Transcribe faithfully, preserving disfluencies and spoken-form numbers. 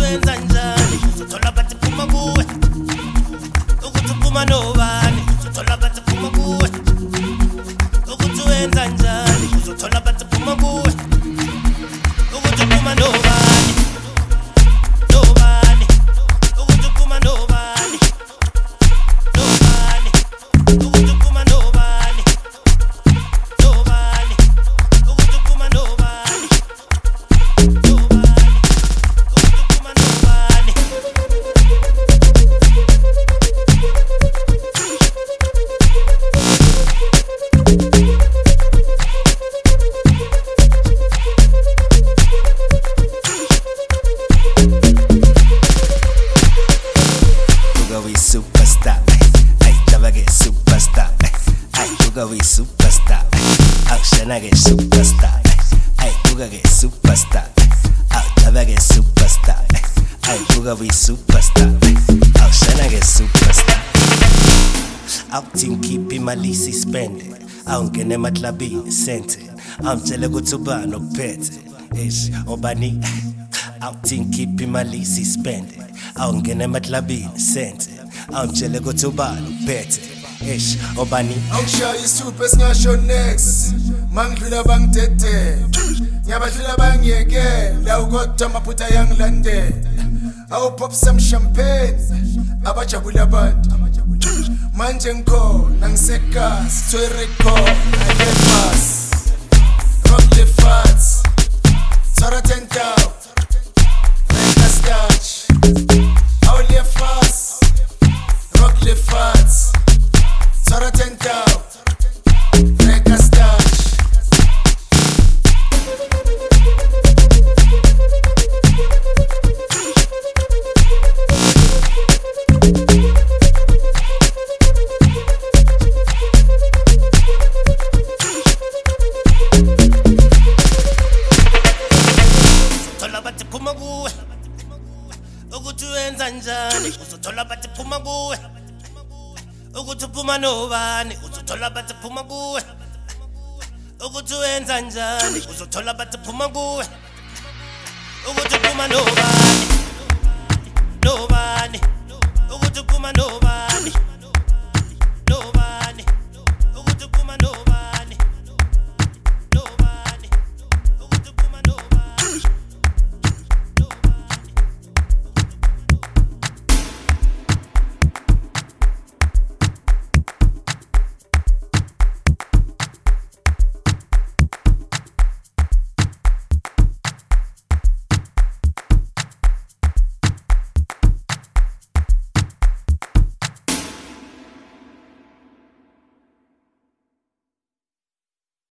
wenza njani uzothola bathi phuma kuwe ukuthi uphuma nobani uzothola bathi phuma kuwe ukuthi wenza njani uzothola bathi phuma kuwe ukuthi uphuma nobani nobani ukuthi uphuma nobani nobani ukuthi uphuma nobani nobani ukuthi uphuma nobani superstar, ay, lava que superstar, ay, buga we superstar, ay, shana que superstar, ay, buga que superstar, ay, lava que superstar, ay, buga we superstar, ay, shana que superstar. Outing keep imali sispende, awungene emaklabini sente, amtshele ukuthi ubani ophethe, ish obani. Outing keep imali sispende, awungene emaklabini sente. I'm chilling go to balo, pet, ish, obani. I'm sure you super snatch next. Mangula bang tete. Yabatula bang yege. Lau got to maputa young lande. I'll pop some champagne. Abachabula band. Manjenko, nang sekas, tuereko, I get pass. Rock the fats. Sora ten out. Like a scotch. I'll live fast. Rock the fats, Sora ten out, break a stash. Uzothola bathi phuma kuwe ukuthi wenza njani uzothola bathi phuma kuwe ukuthi uphuma nobani uzothola bathi phuma kuwe ukuthi wenza njani uzothola bathi phuma kuwe ukuthi uphuma nobani